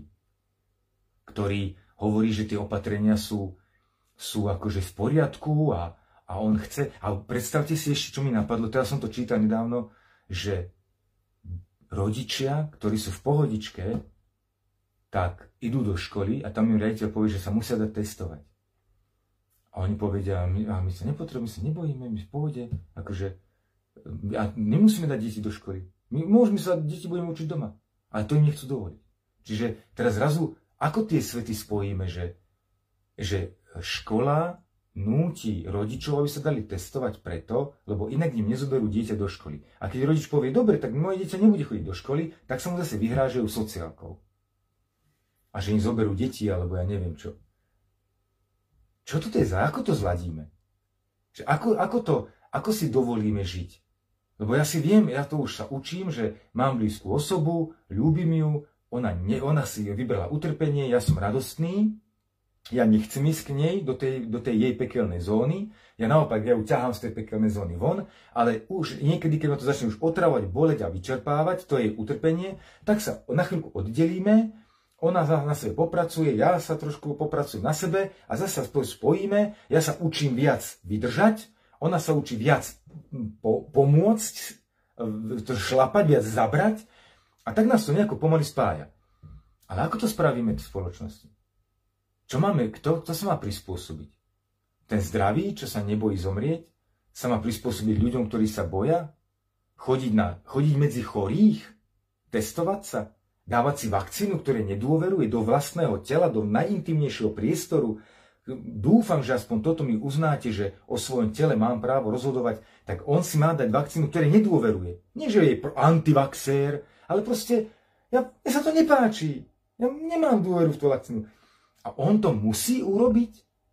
Ktorý hovorí, že tie opatrenia sú akože v poriadku a on chce. A predstavte si ešte, čo mi napadlo, teraz som to čítal nedávno, že rodičia, ktorí sú v pohodičke, tak idú do školy a tam im riaditeľ povie, že sa musia dať testovať. A oni povedia, my sa nepotrebujeme, my sa nebojíme, my v pohode, akože, a nemusíme dať deti do školy. Môžeme sa, deti budeme učiť doma. Ale to im nechcú dovoliť. Čiže teraz zrazu, ako tie svety spojíme, že škola núti rodičov, aby sa dali testovať preto, lebo inak im nezoberú dieťa do školy. A keď rodič povie, dobre, tak moje dieťa nebude chodiť do školy, tak sa mu zase vyhrážajú sociálkou. A že im zoberú deti, alebo ja neviem čo. Čo to je za? Ako to zladíme? Že ako si dovolíme žiť? Lebo ja si viem, ja to už sa učím, že mám blízku osobu, ľúbim ju, ona si vybrala utrpenie, ja som radostný, ja nechcem ísť k nej do tej jej pekelnej zóny, ja naopak, ja ju ťahám z tej pekelnej zóny von, ale už niekedy, keď ma to začne už otravovať, boleť a vyčerpávať, to je jej utrpenie, tak sa na chvíľku oddelíme, ona na sebe popracuje, ja sa trošku popracujem na sebe a zase sa spojíme, ja sa učím viac vydržať, ona sa učí viac pomôcť, šlapať, viac zabrať a tak nás to nejako pomaly spája. Ale ako to spravíme v spoločnosti? Čo máme, kto sa má prispôsobiť? Ten zdravý, čo sa nebojí zomrieť, sa má prispôsobiť ľuďom, ktorí sa boja? Chodiť medzi chorých? Testovať sa? Dávať si vakcínu, ktoré nedôveruje do vlastného tela, do najintimnejšieho priestoru? Dúfam, že aspoň toto mi uznáte, že o svojom tele mám právo rozhodovať, tak on si má dať vakcínu, ktoré nedôveruje. Nie, že je antivaxér, ale proste, ja sa to nepáči. Ja nemám dôveru v tú vakcínu. A on to musí urobiť?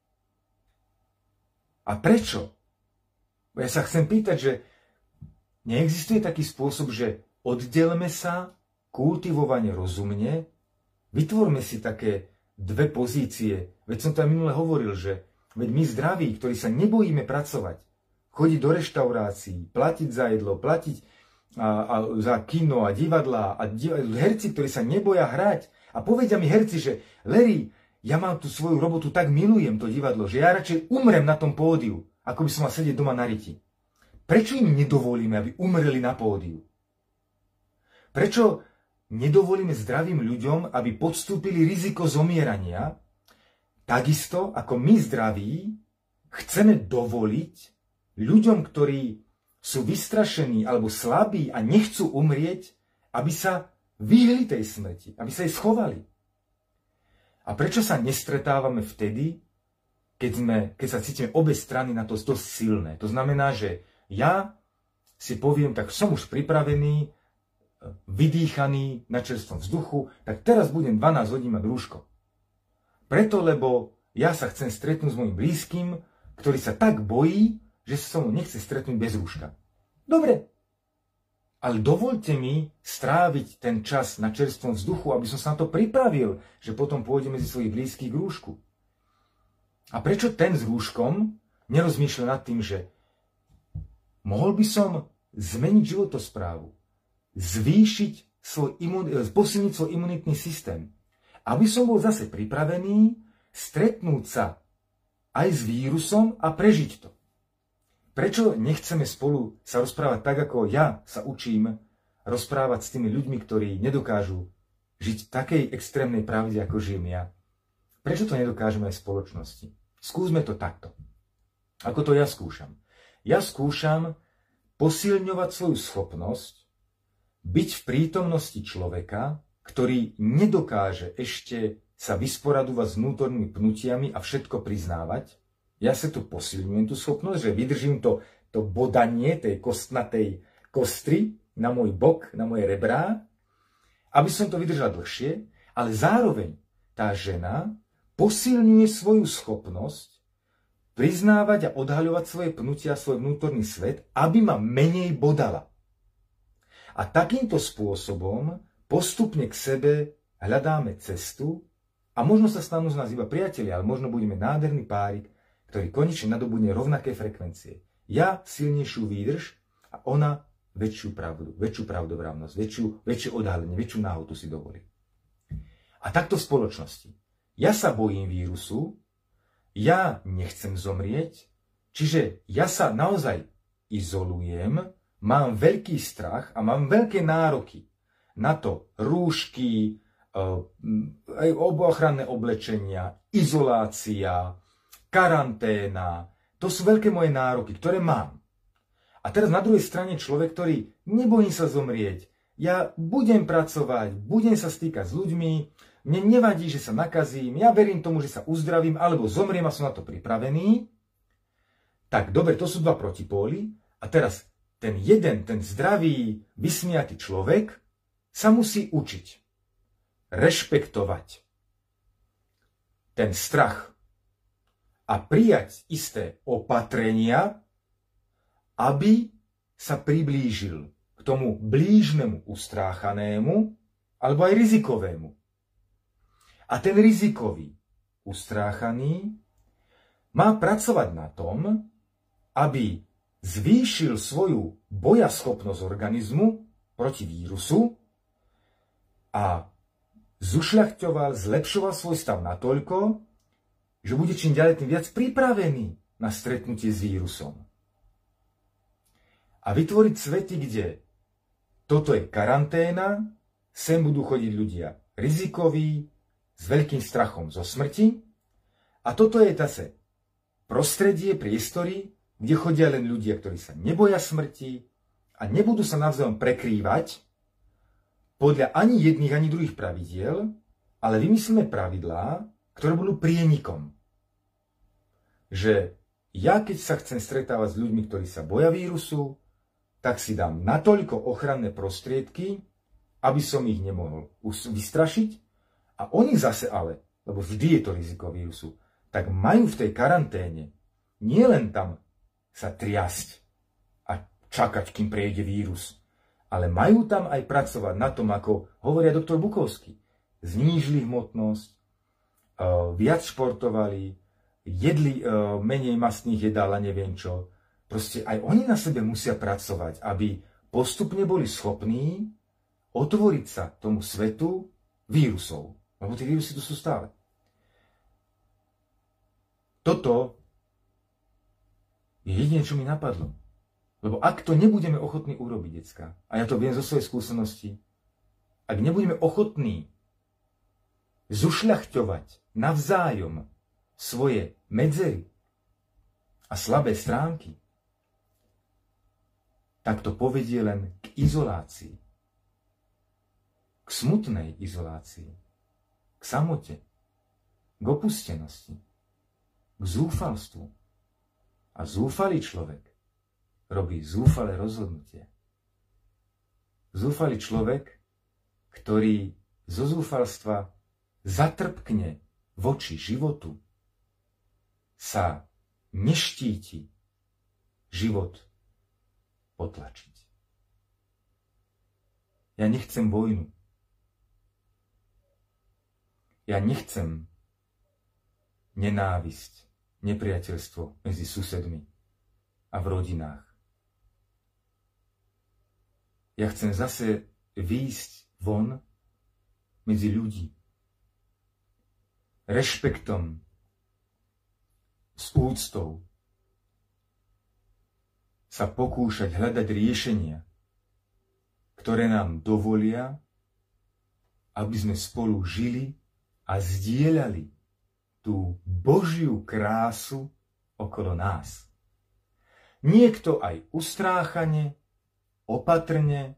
A prečo? Ja sa chcem pýtať, že neexistuje taký spôsob, že oddelme sa, kultivovane rozumne, vytvorme si také dve pozície. Veď som to aj minule hovoril, že veď my zdraví, ktorí sa nebojíme pracovať, chodiť do reštaurácií, platiť za jedlo, platiť za kino a divadlá a herci, ktorí sa neboja hrať a povedia mi herci, že Larry, ja mám tú svoju robotu, tak milujem to divadlo, že ja radšej umrem na tom pódiu, ako by som mal sedieť doma na riti. Prečo im nedovolíme, aby umreli na pódiu? Prečo nedovolíme zdravým ľuďom, aby podstúpili riziko zomierania, takisto ako my zdraví chceme dovoliť ľuďom, ktorí sú vystrašení alebo slabí a nechcú umrieť, aby sa vyhli tej smrti, aby sa jej schovali. A prečo sa nestretávame vtedy, keď sa cítime obe strany na to dosť silné? To znamená, že ja si poviem, tak som už pripravený, vydýchaný na čerstvom vzduchu, tak teraz budem 12 hodín mať rúško. Preto, lebo ja sa chcem stretnúť s mojím blízkym, ktorý sa tak bojí, že sa so mnou nechce stretnúť bez rúška. Dobre, ale dovoľte mi stráviť ten čas na čerstvom vzduchu, aby som sa na to pripravil, že potom pôjde medzi svojich blízkych k rúšku. A prečo ten s rúškom nerozmýšľa nad tým, že mohol by som zmeniť životosprávu, posilniť svoj imunitný systém, aby som bol zase pripravený stretnúť sa aj s vírusom a prežiť to. Prečo nechceme spolu sa rozprávať tak, ako ja sa učím rozprávať s tými ľuďmi, ktorí nedokážu žiť v takej extrémnej pravde, ako žijem ja? Prečo to nedokážeme aj v spoločnosti? Skúsme to takto. Ako to ja skúšam? Ja skúšam posilňovať svoju schopnosť byť v prítomnosti človeka, ktorý nedokáže ešte sa vysporadovať s vnútornými pnutiami a všetko priznávať. Ja sa tu posilňujem tú schopnosť, že vydržím to bodanie tej kostnatej kostry na môj bok, na moje rebrá, aby som to vydržal dlhšie, ale zároveň tá žena posilňuje svoju schopnosť priznávať a odhaľovať svoje pnutia, svoj vnútorný svet, aby ma menej bodala. A takýmto spôsobom postupne k sebe hľadáme cestu a možno sa stanú z nás iba priatelia, ale možno budeme nádherný párik, ktorý konečne nadobudne rovnaké frekvencie. Ja silnejšiu výdrž a ona väčšiu pravdu, väčšiu pravdovravnosť, väčšie odhalenie, väčšiu náhodu si dovolí. A takto v spoločnosti. Ja sa bojím vírusu, ja nechcem zomrieť, čiže ja sa naozaj izolujem, mám veľký strach a mám veľké nároky na to rúšky, aj ochranné oblečenia, izolácia, karanténa. To sú veľké moje nároky, ktoré mám. A teraz na druhej strane človek, ktorý nebojím sa zomrieť, ja budem pracovať, budem sa stýkať s ľuďmi, mne nevadí, že sa nakazím, ja verím tomu, že sa uzdravím, alebo zomriem a som na to pripravený. Tak dobre, to sú dva protipóly. A teraz ten jeden, ten zdravý, vysmiatý človek sa musí učiť rešpektovať ten strach a prijať isté opatrenia, aby sa priblížil k tomu blížnemu ustráchanému alebo aj rizikovému. A ten rizikový ustráchaný má pracovať na tom, aby zvýšil svoju bojaschopnosť organizmu proti vírusu a zušľachťoval, zlepšoval svoj stav natoľko, že bude čím ďalej tým viac pripravený na stretnutie s vírusom. A vytvoriť svety, kde toto je karanténa, sem budú chodiť ľudia rizikoví, s veľkým strachom zo smrti, a toto je zase prostredie, priestory, kde chodia len ľudia, ktorí sa neboja smrti a nebudú sa navzájom prekrývať podľa ani jedných, ani druhých pravidiel, ale vymyslíme pravidlá, ktoré budú prienikom. Že ja, keď sa chcem stretávať s ľuďmi, ktorí sa boja vírusu, tak si dám natoľko ochranné prostriedky, aby som ich nemohol vystrašiť, a oni zase ale, lebo vždy je to riziko vírusu, tak majú v tej karanténe nielen tam sa triasť a čakať, kým prejde vírus, ale majú tam aj pracovať na tom, ako hovoria doktor Bukovský. Znížili hmotnosť, viac športovali, jedli menej mastných jedál a neviem čo. Proste aj oni na sebe musia pracovať, aby postupne boli schopní otvoriť sa tomu svetu vírusov. Lebo tie vírusy tu sú stále. Toto je jediné, čo mi napadlo. Lebo ak to nebudeme ochotní urobiť, decka, a ja to viem zo svojej skúsenosti, ak nebudeme ochotní zušľachťovať navzájom svoje medzery a slabé stránky, tak to povedie len k izolácii. K smutnej izolácii. K samote. K opustenosti. K zúfalstvu. A zúfalý človek robí zúfalé rozhodnutie. Zúfalý človek, ktorý zo zúfalstva zatrpkne voči životu, sa neštíti život potlačiť. Ja nechcem vojnu. Ja nechcem nenávisť, nepriateľstvo medzi susedmi a v rodinách. Ja chcem zase výjsť von medzi ľudí. Rešpektom, s úctou sa pokúšať hľadať riešenia, ktoré nám dovolia, aby sme spolu žili a zdieľali tú Božiu krásu okolo nás. Niekto aj ustráchane, opatrne,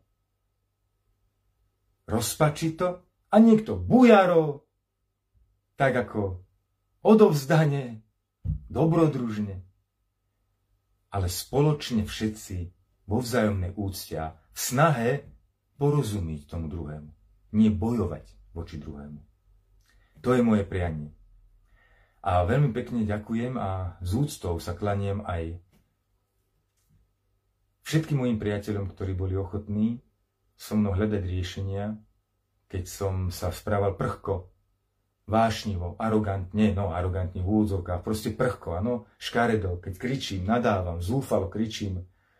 rozpačito, a niekto bujaro, tak ako odovzdane, dobrodružne, ale spoločne všetci vo vzájomnej úcte a v snahe porozumieť tomu druhému, nie bojovať voči druhému. To je moje prianie. A veľmi pekne ďakujem a s úctou sa klaniem aj všetkým mojim priateľom, ktorí boli ochotní so mnou hľadať riešenia, keď som sa správal prchko, vášnivo, arogantne v úvodzovkách, proste prchko, áno, škaredo, keď kričím, nadávam, zúfalo kričím,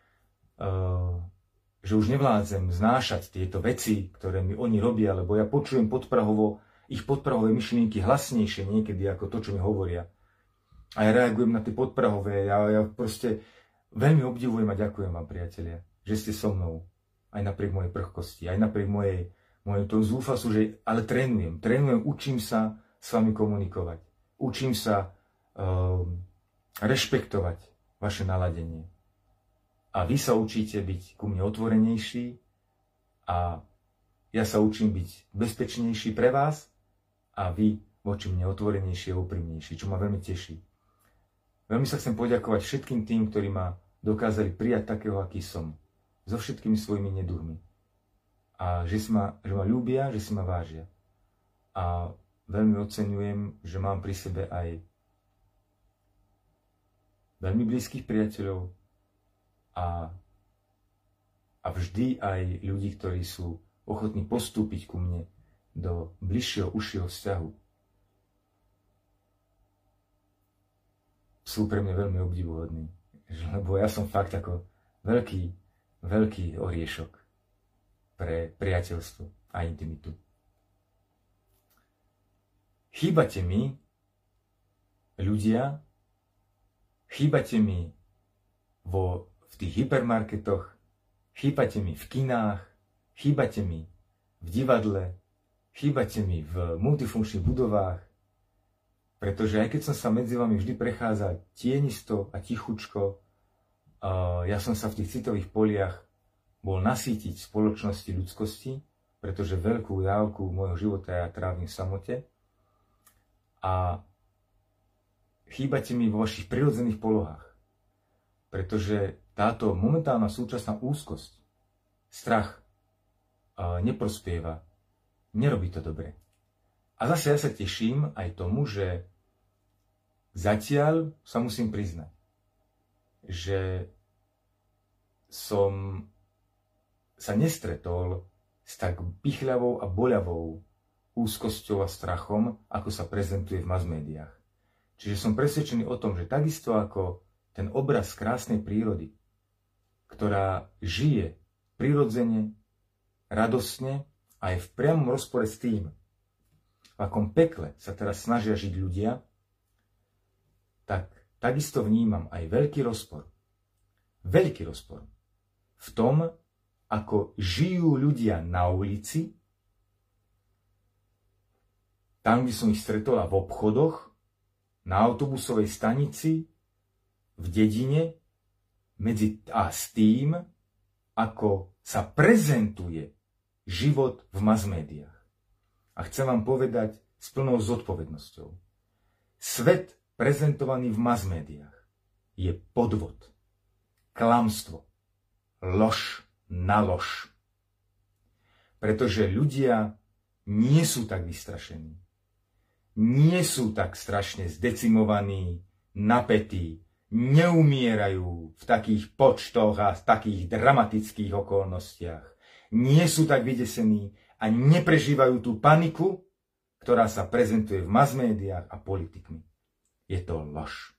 že už nevládzem znášať tieto veci, ktoré mi oni robia, lebo ja počujem ich podprahové myšlienky hlasnejšie niekedy ako to, čo mi hovoria. A ja reagujem na tie podprahové, ja proste veľmi obdivujem a ďakujem vám, priatelia, že ste so mnou, aj napriek mojej prchkosti, aj napriek mojej Moje to zúfalstvo, že ale trénujem, učím sa s vami komunikovať. Učím sa rešpektovať vaše naladenie. A vy sa učíte byť ku mne otvorenejší a ja sa učím byť bezpečnejší pre vás a vy voči mne otvorenejší a úprimnejší, čo ma veľmi teší. Veľmi sa chcem poďakovať všetkým tým, ktorí ma dokázali prijať takého, aký som, so všetkými svojimi nedúhmi. A že ma ľúbia, že si ma vážia. A veľmi oceňujem, že mám pri sebe aj veľmi blízkych priateľov a vždy aj ľudí, ktorí sú ochotní postúpiť ku mne do bližšieho, užšieho vzťahu. Sú pre mňa veľmi obdivuhodní, lebo ja som fakt ako veľký oriešok pre priateľstvo a intimitu. Chýbate mi ľudia, chýbate mi v tých hypermarketoch, chýbate mi v kinách, chýbate mi v divadle, chýbate mi v multifunkčných budovách, pretože aj keď som sa medzi vami vždy prechádzal tienisto a tichučko, ja som sa v tých citových poliach bol nasýtiť spoločnosti ľudskosti, pretože veľkú dávku môjho života ja trávim v samote. A chýbate mi vo vašich prirodzených polohách, pretože táto momentálna súčasná úzkosť, strach neprospieva, nerobí to dobre. A zase ja sa teším aj tomu, že zatiaľ sa musím priznať, že som sa nestretol s tak pichľavou a boľavou úzkosťou a strachom, ako sa prezentuje v mass médiách. Čiže som presvedčený o tom, že takisto ako ten obraz krásnej prírody, ktorá žije prirodzene, radostne a je v priamom rozpore s tým, v akom pekle sa teraz snažia žiť ľudia, tak takisto vnímam aj veľký rozpor v tom, ako žijú ľudia na ulici, tam, kde som ich stretol, v obchodoch, na autobusovej stanici, v dedine, a s tým, ako sa prezentuje život v mass médiách. A chcem vám povedať s plnou zodpovednosťou. Svet prezentovaný v mass médiách je podvod, klamstvo, lož na lož. Pretože ľudia nie sú tak vystrašení. Nie sú tak strašne zdecimovaní, napätí, neumierajú v takých počtoch a v takých dramatických okolnostiach. Nie sú tak vydesení a neprežívajú tú paniku, ktorá sa prezentuje v mass médiách a politikmi. Je to lož.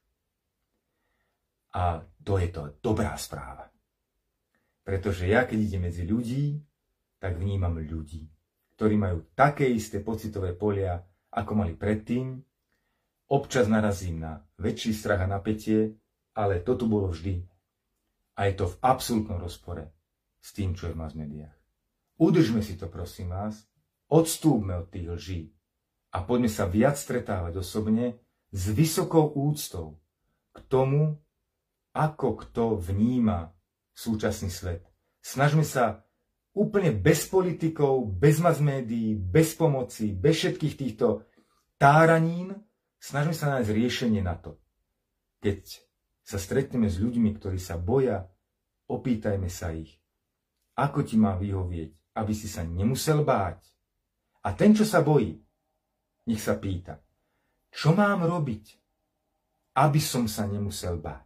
A to je to dobrá správa. Pretože ja, keď idem medzi ľudí, tak vnímam ľudí, ktorí majú také isté pocitové polia, ako mali predtým. Občas narazím na väčší strach a napätie, ale to tu bolo vždy. A je to v absolútnom rozpore s tým, čo je v mass médiách. Udržme si to, prosím vás, odstúpme od tých lží a poďme sa viac stretávať osobne s vysokou úctou k tomu, ako kto vníma súčasný svet. Snažme sa úplne bez politikov, bez mass médií, bez pomoci, bez všetkých týchto táranín, snažme sa nájsť riešenie na to. Keď sa stretneme s ľuďmi, ktorí sa boja, opýtajme sa ich, ako ti má vyhovieť, aby si sa nemusel báť. A ten, čo sa bojí, nech sa pýta, čo mám robiť, aby som sa nemusel báť.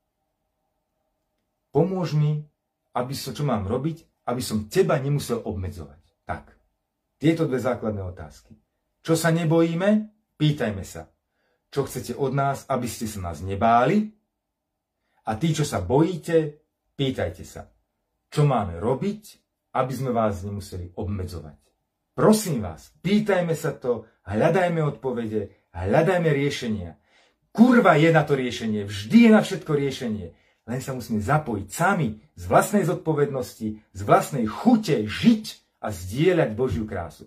Pomôž mi, čo mám robiť, aby som teba nemusel obmedzovať. Tak, tieto dve základné otázky. Čo sa nebojíme? Pýtajme sa. Čo chcete od nás, aby ste sa nás nebáli? A tí, čo sa bojíte, pýtajte sa. Čo máme robiť, aby sme vás nemuseli obmedzovať? Prosím vás, pýtajme sa to, hľadajme odpovede, hľadajme riešenia. Kurva je na to riešenie, vždy je na všetko riešenie. Len sa musíme zapojiť sami z vlastnej zodpovednosti, z vlastnej chute žiť a zdieľať Božiu krásu.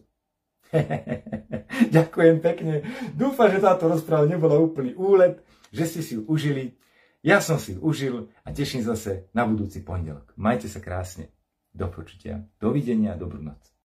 Ďakujem pekne. Dúfam, že táto rozpráva nebola úplný úlet, že ste si ju užili. Ja som si ju užil a teším zase na budúci pondelok. Majte sa krásne. Do počutia. Dovidenia a dobrú noc.